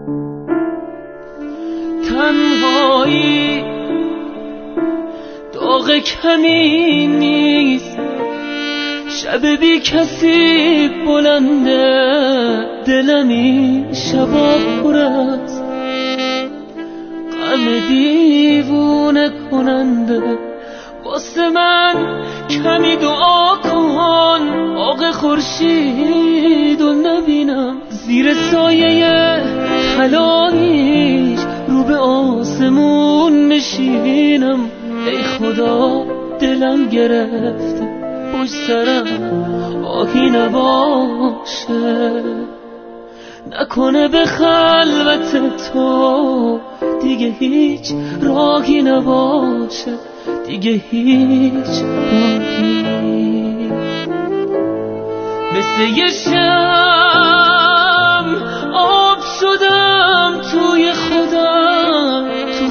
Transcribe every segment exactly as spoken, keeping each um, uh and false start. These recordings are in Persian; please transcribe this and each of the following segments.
تنهایی داغ کمی نیست، شب بی کسی بلنده، دلمی شبا پر است غم دیوونه کننده. واسه من کمی دعا کن، آق خورشید رو نبینم، زیر سایه طلاییش رو به آسمون نشینم. ای خدا دلم گرفته پشت سرم آهی نباشه، نکنه به خلوت تو دیگه هیچ راهی نباشه، دیگه هیچ راهی. مثل یه شم آب شدم توی خودم، تو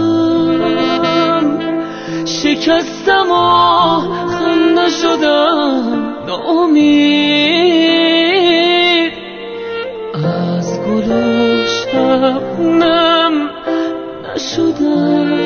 خودم شکستم و خم نشدم، ناامید از گل و شبنم نشدم.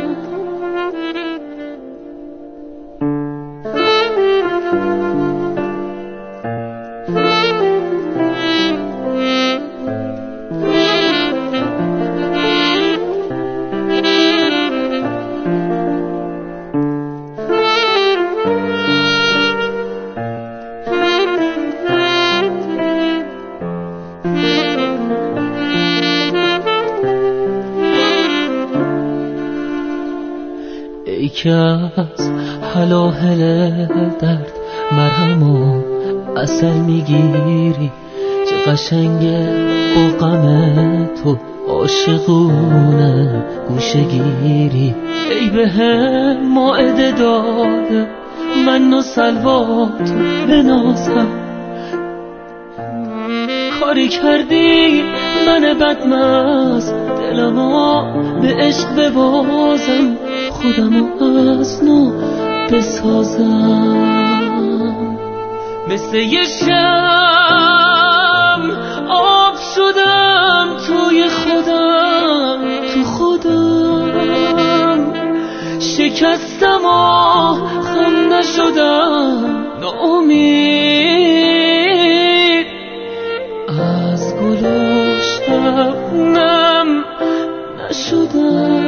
ای که از هلاهل درد مرهم و عسل میگیری، چه قشنگه با غم تو عاشقونه گوشه گیری. ای به هم مائده داده من و سلوات بنازم، کاری کردی من بدمست دلمو به عشق ببازم، خودمو از نو بسازم. مثل یه شم آب شدم توی خودم، تو خودم شکستم و خم نشدم، ناامید از گل و شبنم نشدم.